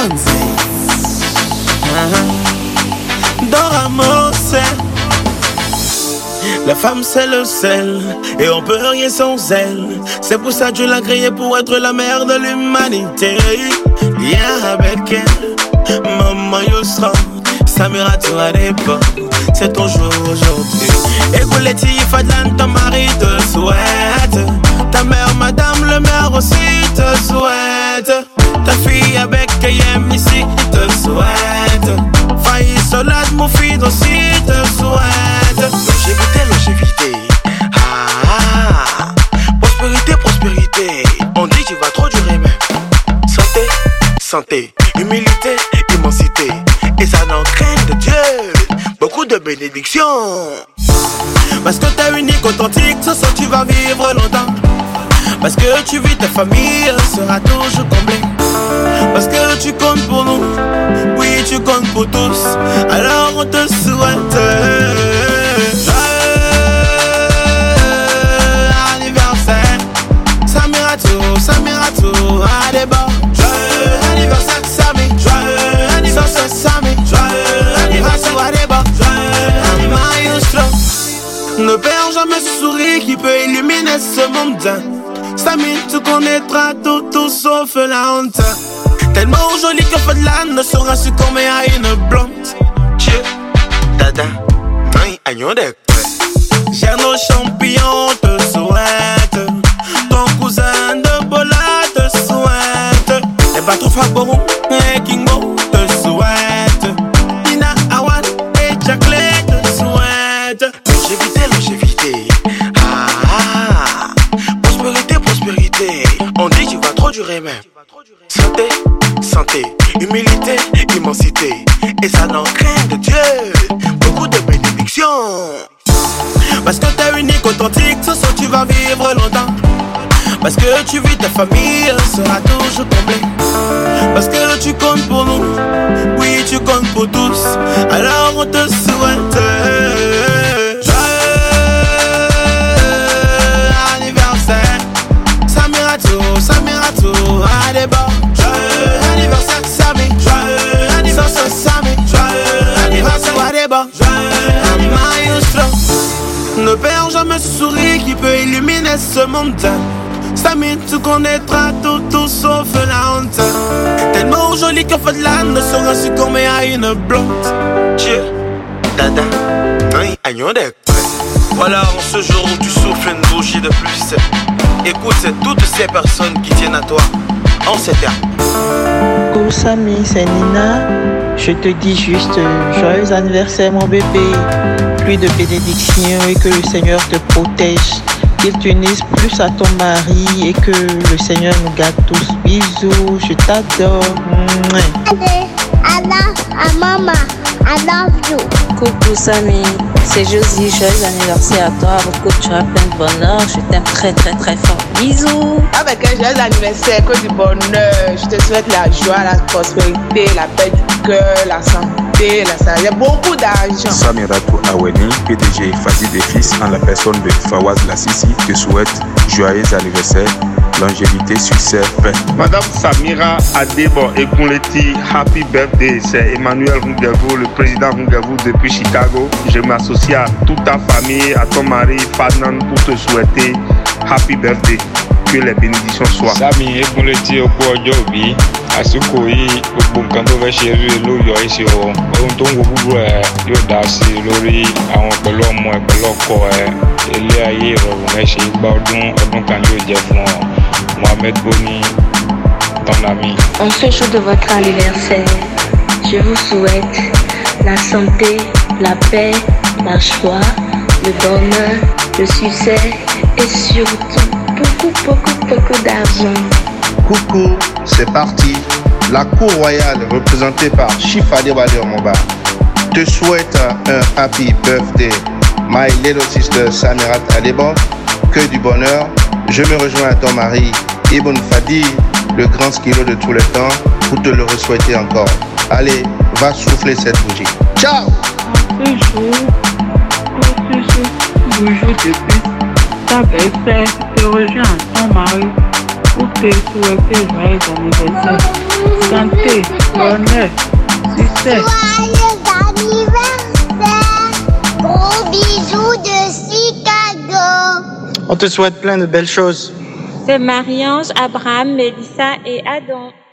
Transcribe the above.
Doramos. La femme c'est le sel, et on peut rien sans elle. C'est pour ça que Dieu l'a créée pour être la mère de l'humanité. Viens avec elle, maman Yusra, Samira tu as des pas, c'est ton jour aujourd'hui. Écoute les filles, Fadlan, ton mari te souhaite. Ta mère, madame le maire aussi te souhaite. Ta fille avec Kayem ici te souhaite. Failli Solade, mon fils aussi te souhaite. Longévité, prospérité. On dit tu vas trop durer même. Santé, humilité, immensité. Et ça n'en craint de Dieu, beaucoup de bénédictions. Parce que t'es unique, authentique, ce soir tu vas vivre longtemps. Parce que tu vis, ta famille sera toujours comblée. Parce que tu comptes pour nous, oui tu comptes pour tous. Alors on te souhaite anniversaire. Samiratou, allez bon. Joyeux anniversaire Sami. Joyeux anniversaire Sami. Joyeux anniversaire allez bon. Joyeux anniversaire. Ne perds jamais ce sourire qui peut illuminer ce monde. Sami, tu connaîtras tout sauf la honte. Tellement jolie que Fadlan ne saura succomber à une blonde. Dieu, dada, main agnon de Gerno champion te souhaite. Ton cousin de Bola te souhaite. Les bateaux Faboron et Kingo te souhaite. Nina Awan et Jacqueline te souhaite. Longévité. Prospérité. On dit tu vas trop durer même. Santé, humilité, immensité. Et ça n'en craint de Dieu, beaucoup de bénédictions. Parce que t'es unique, authentique, ce soir tu vas vivre longtemps. Parce que tu vis, ta famille sera toujours comblée. Parce que tu comptes pour nous, oui tu comptes pour tous. Alors on te souhaite anniversaire. Samiratou, allez bon. Joyeux anniversaire Sami. Joyeux anniversaire Sami. Joyeux anniversaire allez bon. Joyeux anniversaire. Ne perds jamais ce sourire qui peut illuminer ce monde. Sami, tu connaîtras tout sauf la honte. Tellement jolie que Fadlan ne saura succomber à une blonde. Dieu, dada, agnon de. Voilà, en ce jour où tu souffles une bougie de plus. Écoute, c'est toutes ces personnes qui tiennent à toi en ces termes. Oh Sami, c'est Nina. Je te dis juste joyeux anniversaire mon bébé. Plus de bénédictions et que le Seigneur te protège. Qu'il t'unisse plus à ton mari et que le Seigneur nous garde tous. Bisous, je t'adore. I love maman. I love you. Coucou Sami, c'est Josie, joyeux anniversaire à toi, beaucoup tu as plein de bonheur, je t'aime très fort, bisous. Avec un joyeux anniversaire, que du bonheur, je te souhaite la joie, la prospérité, la paix du cœur, la santé, la santé, beaucoup d'argent. Samiratou Aweni, PDG Fadi des Fils, en la personne de Fawaz Lassisi, te souhaite joyeux anniversaire, longévité, succès, paix. Madame Samira Adebo Ekunleti, happy birthday, c'est Emmanuel Rungevo, le président Rungevo depuis Chicago. Je m'associe à toute ta famille, à ton mari Fadlan pour te souhaiter happy birthday. Que les bénédictions soient. Sami Ekunleti Okojobi, Asukoyi, Obunkando Vesheru, Loyo Isio, Ontongo Bubu, Yodasi, Lori, àwọn pẹ̀lú ọmọ ẹ̀ pẹ̀lú ọkọ ẹ̀, ilé ayé ìrọ̀rùn ẹ̀ ṣe gba ọdún kan yóò jẹ́ fún ọ. Mohamed Boni, ton ami. En ce jour de votre anniversaire, je vous souhaite la santé, la paix, la joie, le bonheur, le succès et surtout beaucoup d'argent. Coucou, c'est parti. La cour royale représentée par Chifade Wader Moba te souhaite un happy birthday. My little sister Samirat Adebo, que du bonheur. Je me rejoins à ton mari Ibn Fadi, le grand skilo de tous les temps, pour te le souhaiter encore. Allez, va souffler cette bougie. Ciao. Bonjour depuis ta belle-sœur te rejoint ton mari pour te souhaiter joyeux anniversaire. santé, bonheur, succès. Joyeux anniversaire. Gros bisous de Chicago. On te souhaite plein de belles choses. C'est Marie-Ange, Abraham, Mélissa et Adam.